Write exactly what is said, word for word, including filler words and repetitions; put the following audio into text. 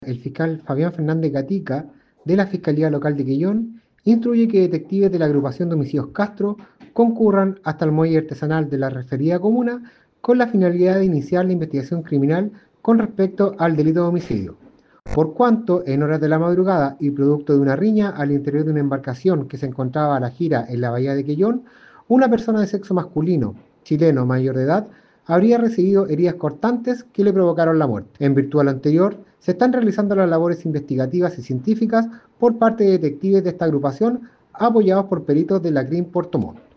El fiscal Fabián Fernández Gatica, de la Fiscalía Local de Quellón, instruye que detectives de la agrupación de homicidios Castro concurran hasta el muelle artesanal de la referida comuna con la finalidad de iniciar la investigación criminal con respecto al delito de homicidio. Por cuanto, en horas de la madrugada y producto de una riña al interior de una embarcación que se encontraba a la gira en la bahía de Quellón, una persona de sexo masculino, chileno mayor de edad, habría recibido heridas cortantes que le provocaron la muerte. En virtud de lo anterior, se están realizando las labores investigativas y científicas por parte de detectives de esta agrupación, apoyados por peritos de la C R I M Puerto Montt.